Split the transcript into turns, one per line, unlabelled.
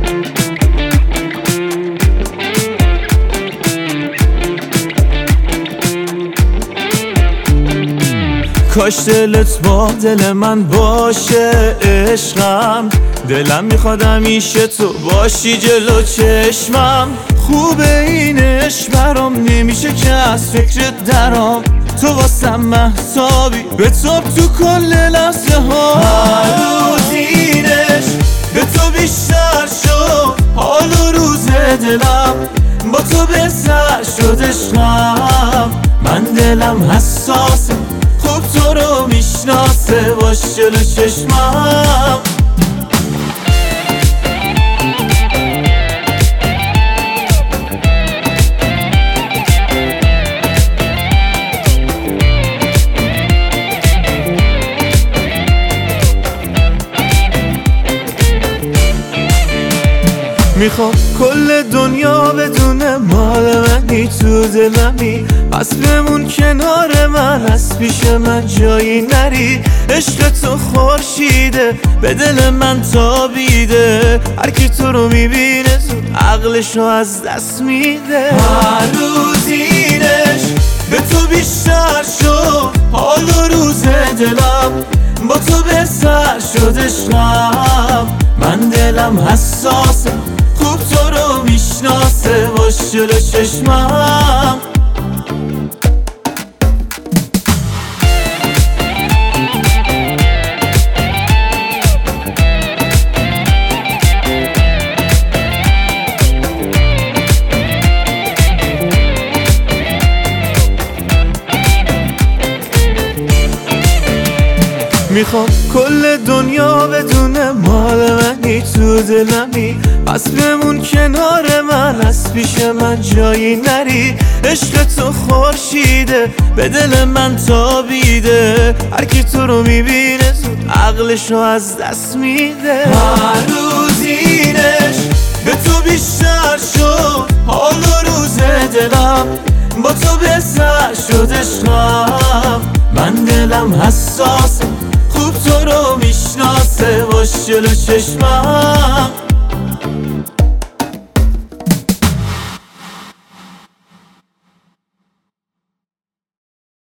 کاش دلت با دل من باشه عشقم، دلم میخواد همیشه تو باشی جلو چشمم. خوبه این عشق برام نمیشه که از فکرت درام، تو واسم مهتابی بتاب تو کل لحظه ها. هر روز این عشق به تو بیشتر شد، حال و روز دلم با تو بهتر شد عشقم. من دلم حساسه خوب تو رو میشناسه، باش جلو چشمم. میخوام کل دنیا بدونه مال منی، تو دلمی پس بمون کنار من، از پیش من جایی نری. عشق تو خورشیده به دل من تابیده، هر کی تو رو میبینه زود عقلشو از دست میده. هر روز این عشق به تو بیشتر شد، حال و روز دلم با تو بهتر شد عشقم. من دلم حساسه خوب تو رو میشناسه، باش جلو چشمم. میخوام کل دنیا بدونه مال منی، تو دلمی پس بمون کنار من، از پیش من جایی نری. عشق تو خورشیده به دل من تابیده، هر کی تو رو میبینه زود عقلشو از دست میده. هر روز این عشق به تو بیشتر شد، حال و روز دلم با تو بهتر شد عشقم. من دلم حساسه خوب تو رو میشناسه، باش جلو چشمم.